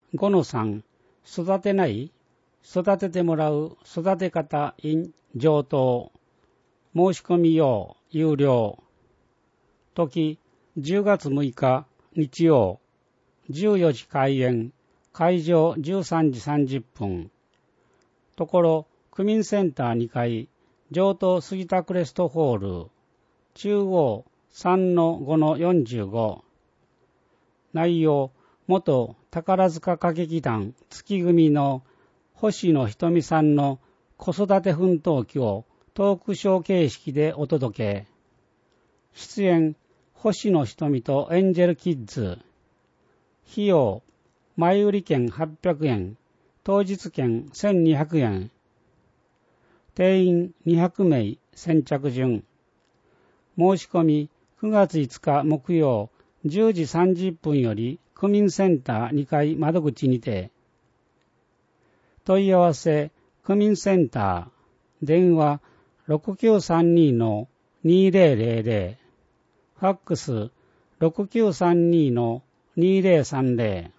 5-3、育てない、育ててもらう、育て方 in 上等、申し込み用、有料。時、10月6日、日曜、14時開演、会場13時30分。ところ、区民センター2階、上等杉田クレストホール、中央 3-5-45。内容、元宝塚歌劇団月組の星野ひとみさんの子育て奮闘記をトークショー形式でお届け。出演、星野ひとみとエンジェルキッズ。費用、前売り券800円、当日券1200円。定員200名先着順。申し込み9月5日木曜10時30分より区民センター2階窓口にて。問い合わせ区民センター電話 6932-2000 ファックス 6932-2030